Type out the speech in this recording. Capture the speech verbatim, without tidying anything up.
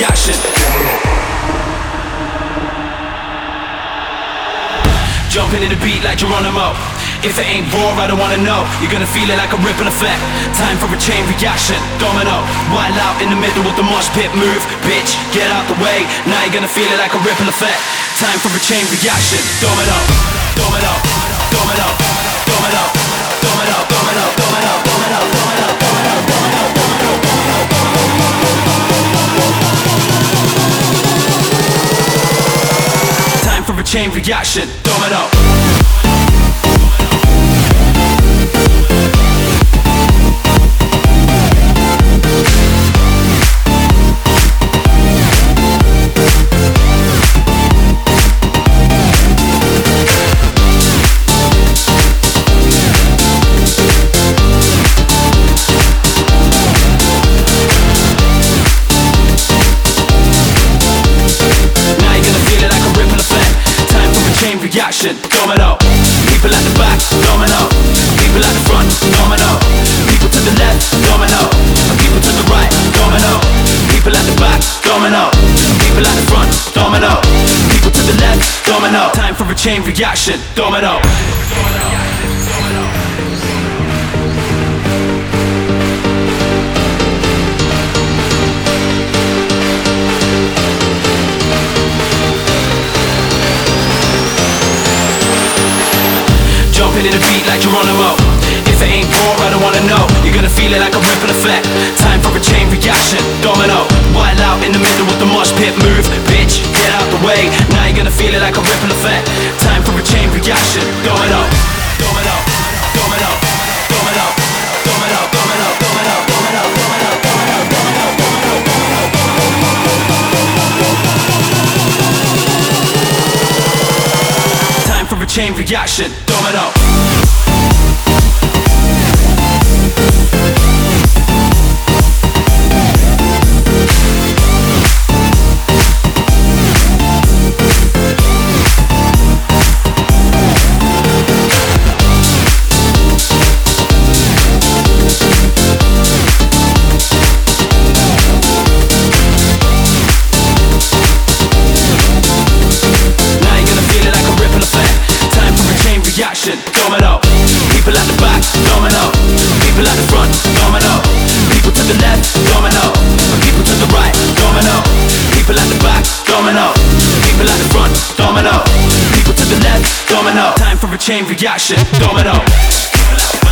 reaction. Jumping in the beat like Geronimo. If it ain't raw, I don't wanna know. You're gonna feel it like a ripple effect. Time for a chain reaction. Domino, wild out in the middle of the mosh pit. Move, bitch, get out the way. Now you're gonna feel it like a ripple effect. Time for a chain reaction. Domino, domino, domino, domino, domino, domino, domino, domino, domino, domino, domino, domino. Time for a chain reaction. Domino. Reaction, domino. People at the back, domino. People at the front, domino. People to the left, domino. People to the right, domino. People at the back, domino. People at the front, domino. People to the left, domino. Time for a chain reaction, domino. Jumping in the beat like Geronimo. If it ain't raw, I don't wanna know. You're gonna feel it like a ripple effect. Time for a chain reaction. Domino, wild out in the middle of the mosh pit. Move, bitch, get out the way. Now you're gonna feel it like a ripple effect. Time for a chain reaction. Domino, domino, domino, domino, domino, domino, domino, domino, domino, domino, domino, domino. Time for a chain reaction. Domino. Reaction, domino. People at the back, domino. People at the front, domino. People to the left, domino. People to the right, domino. People at the back, domino. People at the front, domino. People to the left, domino. Time for a chain reaction, domino.